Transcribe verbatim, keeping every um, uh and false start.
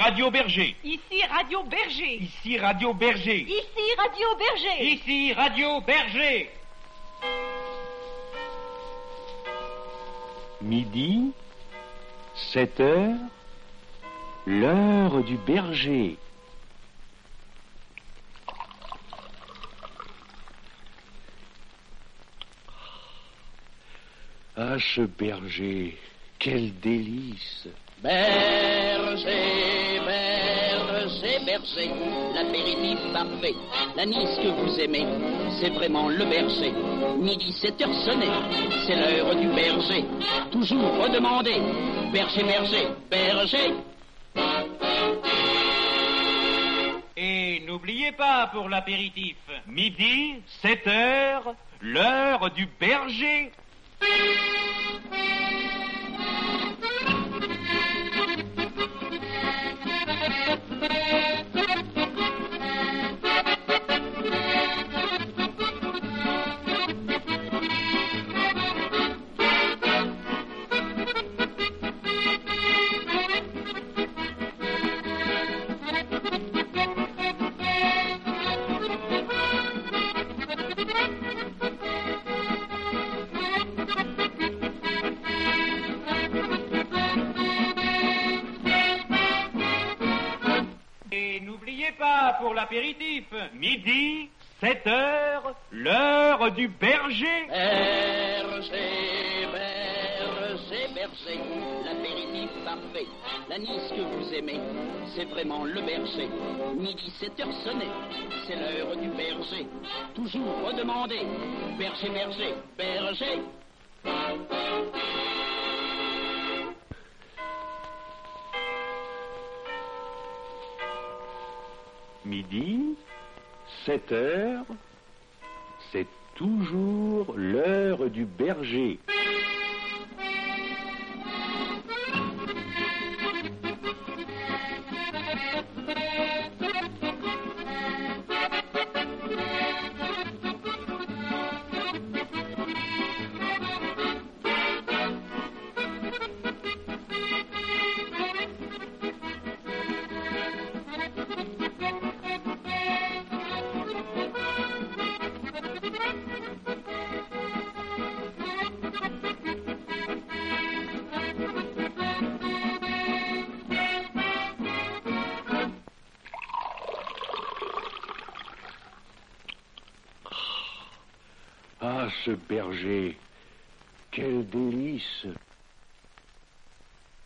Radio Berger. Ici Radio Berger. Ici Radio Berger. Ici Radio Berger. Ici Radio Berger. Midi, sept heures, l'heure du berger. Ah, ce berger, quel délice! Berger, berger, berger, l'apéritif parfait, l'anis que vous aimez, c'est vraiment le berger. Midi sept heures sonné, c'est l'heure du berger. Toujours redemander, berger, berger, berger. Et n'oubliez pas pour l'apéritif, midi, sept heures, l'heure du berger. Pour l'apéritif, midi, sept heures, l'heure du berger. Berger, berger, berger, l'apéritif parfait, l'anis que vous aimez, c'est vraiment le berger. Midi sept heures sonné, c'est l'heure du berger. Toujours redemander, berger, berger, berger. Midi, sept heures, c'est toujours l'heure du berger. Ah, ce berger, quel délice!